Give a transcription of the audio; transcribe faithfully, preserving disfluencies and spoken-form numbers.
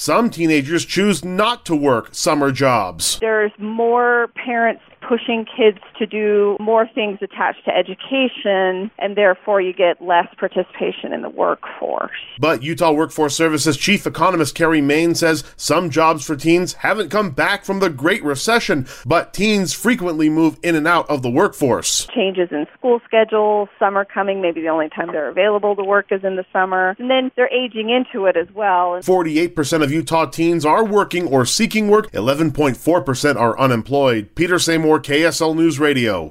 some teenagers choose not to work summer jobs. There's more parents pushing kids to do more things attached to education, and therefore you get less participation in the workforce. But Utah Workforce Services Chief Economist Carrie Main says some jobs for teens haven't come back from the Great Recession, but teens frequently move in and out of the workforce. Changes in school schedules, summer coming, maybe the only time they're available to work is in the summer, and then they're aging into it as well. forty-eight percent of Utah teens are working or seeking work, eleven point four percent are unemployed. Peter Seymour, K S L News Radio.